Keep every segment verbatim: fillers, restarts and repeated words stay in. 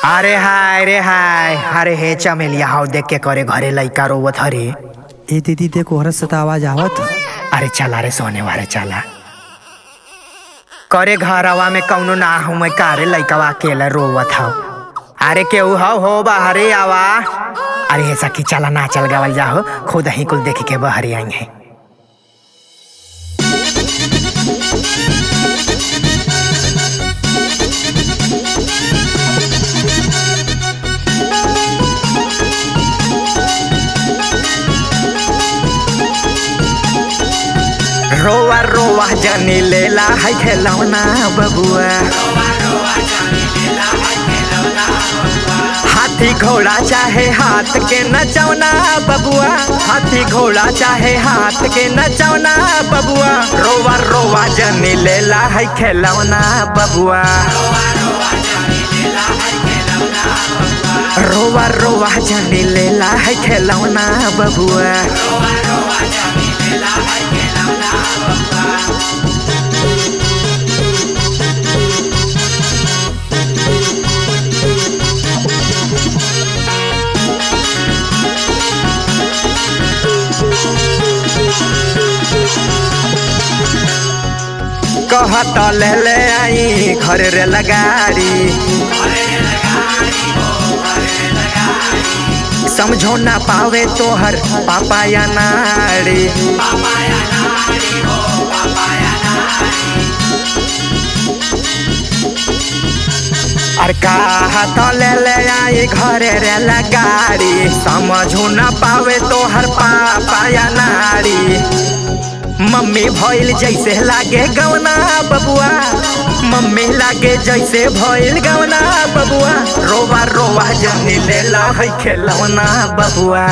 अरे हाय रे हाय, अरे हे चमेलिया हाउ देख के करे घरे लइका रोवत हरे। ए दीदी देखो हरस से आवाज आवत। अरे चला रे सोने वाले चला करे घरवा में कौनो ना हूँ मैं कारे लइकवा अकेला रोवत हौ। अरे केहू हौ हो बाहरे आवा। अरे ऐसा की चला ना चल गवल जाहो, खुद ही कुल देख के बाहरे आएंगे। रोवा रोवा जानी लेला है खेलौना बबुआ, हाथी घोड़ा चाहे हाथ के नचौना बबुआ, हाथी घोड़ा चाहे हाथ के नचौना बबुआ। रोवा रोवा जानी लेला है खेलौना बबुआ, रोवा रोवा जानी लेला है खेलौना बबुआ। कहत ले ले आई घर रे लगाड़ी, समझो ना पावे तोहर पापा या नाड़ी। अरे कहत ले ले आई घर रे लगाड़ी, समझो ना पावे तोहर पापा या नाड़ी। मम्मी भइल जैसे लागे गवना बबुआ, मम्मी लागे जैसे भइल गवना बबुआ। रोवा रोवा जानी लेला है खेलौना बबुआ,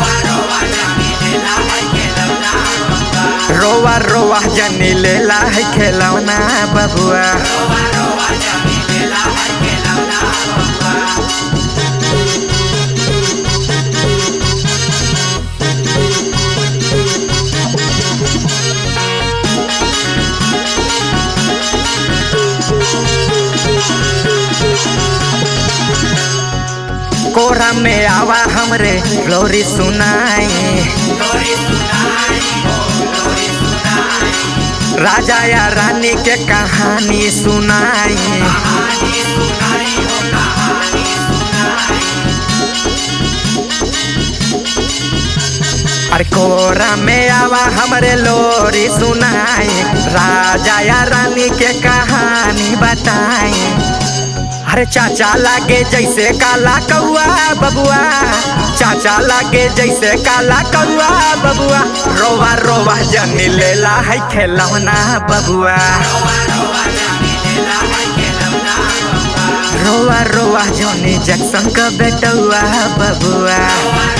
रोवा रोवा जानी लेला है खेलौना बबुआ। कोरा में आवा हमरे लोरी सुनाई, राजा या रानी के कहानी सुनाई। अरे कोरा में आवा हमरे लोरी सुनाई, राजा या रानी के कहानी बताई। अरे चाचा लागे जैसे काला कौआ बबुआ, चाचा लागे जैसे काला कौआ बबुआ। रोवा रोवा जानी लेला है खेलौना बबुआ, रोवा रोवा जानी जैक्सन का बेटुआ बबुआ।